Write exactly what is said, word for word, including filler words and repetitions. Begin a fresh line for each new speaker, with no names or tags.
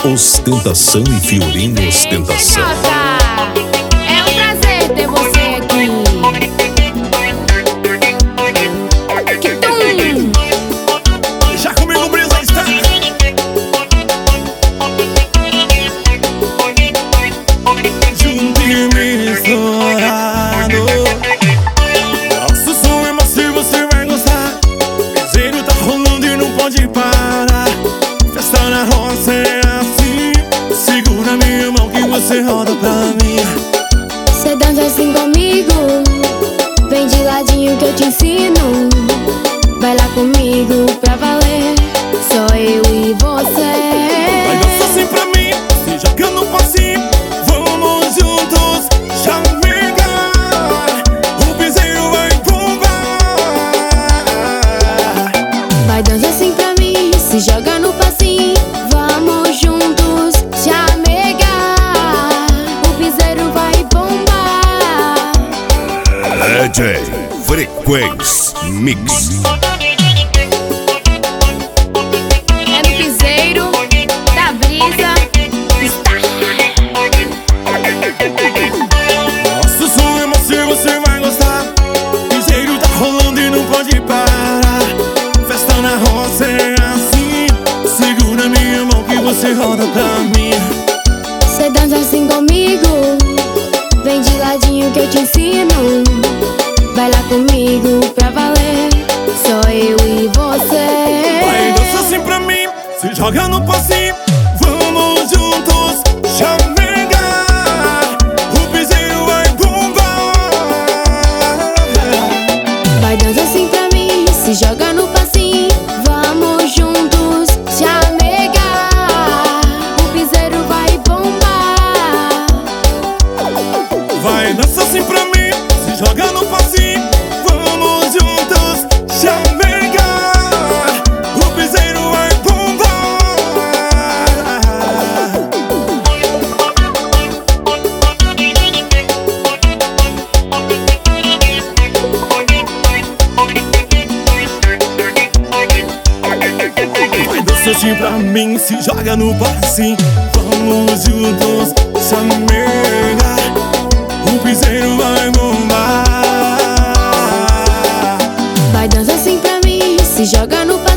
Ostentação e Fiorinho Ostentação.
É um prazer ter você aqui. Tum.
Já comigo, Brisa está. Junto e misturado. Nosso som é macio, você vai gostar. Piseiro tá rolando e não pode parar. Festa na roça é assim. Segura minha mão que você roda pra mim.
Cê dança assim comigo, vem de ladinho que eu te ensino. Vai lá comigo pra valer, só eu e você.
Vai dançar assim pra mim, se joga no passinho. Vamos juntos, chamegar. O piseiro vai bombar.
Vai dançar assim pra mim, se joga no passinho. Vamos juntos, chamegar. O piseiro vai bombar.
D J Frequência Mix.
É no piseiro da Brisa está.
Nosso som é macio, você vai gostar. Piseiro tá rolando e não pode parar. Festa na roça é assim. Segura minha mão que você roda pra mim.
Cê dança assim comigo, vem de ladinho que eu te ensino. Vai lá comigo pra valer, só eu e você.
Vai dançar assim pra mim, se joga no passinho. Vamos juntos, chamegar. O piseiro vai bombar.
Vai dançar assim pra mim, se joga no passinho. Vamos juntos, chamegar. O piseiro vai bombar.
Vai dançar assim pra mim, se joga no passinho. Vamos juntos, chamegar. O piseiro vai bombar. Vai dançar assim pra mim, se joga no passinho. Vamos juntos, chamegar. O piseiro vai bombar.
Vai dançar assim pra mim, se joga no passinho.